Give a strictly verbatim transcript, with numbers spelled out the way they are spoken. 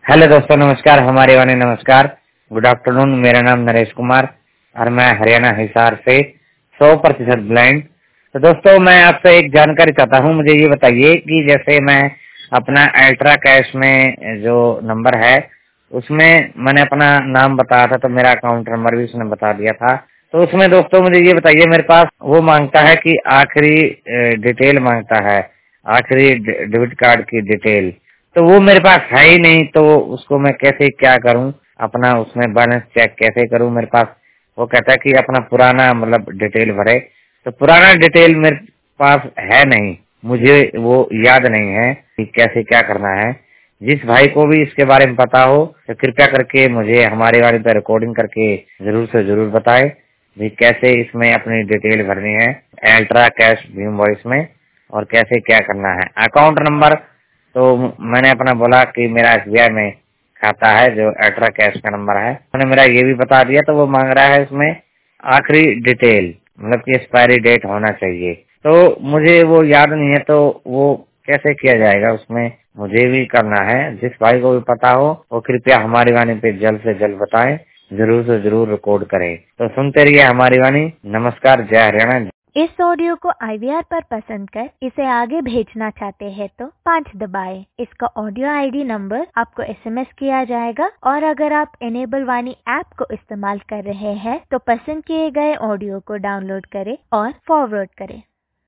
Hello दोस्तों, नमस्कार। हमारे वाले नमस्कार, गुड आफ्टरनून। मेरा नाम नरेश कुमार और मैं हरियाणा हिसार से सौ प्रतिशत ब्लाइंड। तो दोस्तों, मैं आपसे एक जानकारी चाहता हूँ। मुझे ये बताइए कि जैसे मैं अपना अल्ट्रा कैश में जो नंबर है उसमें मैंने अपना नाम बताया था, तो मेरा अकाउंट नंबर भी उसने बता दिया था। तो उसमें दोस्तों मुझे ये बताइए, मेरे पास वो मांगता है कि आखिरी डिटेल मांगता है, आखिरी डेबिट कार्ड की डिटेल। तो वो मेरे पास है ही नहीं, तो उसको मैं कैसे क्या करूं, अपना उसमें बैलेंस चेक कैसे करूं? मेरे पास वो कहता है कि अपना पुराना मतलब डिटेल भरे, तो पुराना डिटेल मेरे पास है नहीं, मुझे वो याद नहीं है कि कैसे क्या करना है। जिस भाई को भी इसके बारे में पता हो तो कृपया करके मुझे हमारे बारे में रिकॉर्डिंग करके जरूर से जरूर बताए भी कैसे इसमें अपनी डिटेल भरनी है अल्ट्रा कैश भीम वॉइस में, और कैसे क्या करना है। अकाउंट नंबर तो मैंने अपना बोला कि मेरा एस बी आई में खाता है, जो अल्ट्रा कैश का नंबर है, मैंने मेरा ये भी बता दिया। तो वो मांग रहा है उसमें आखिरी डिटेल, मतलब कि एक्सपायरी डेट होना चाहिए। तो मुझे वो याद नहीं है, तो वो कैसे किया जाएगा? उसमें मुझे भी करना है। जिस भाई को भी पता हो वो कृपया हमारी वाणी पे जल्द से जल्द बताएं, जरूर से जरूर रिकॉर्ड करें। तो सुनते रहिए हमारी वाणी। नमस्कार, जय हरियाणा। इस ऑडियो को आई वी आर पर पसंद कर इसे आगे भेजना चाहते हैं तो पाँच दबाएं। इसका ऑडियो आई डी नंबर आपको एस एम एस किया जाएगा, और अगर आप एनेबल वाणी ऐप को इस्तेमाल कर रहे हैं तो पसंद किए गए ऑडियो को डाउनलोड करें और फॉरवर्ड करें।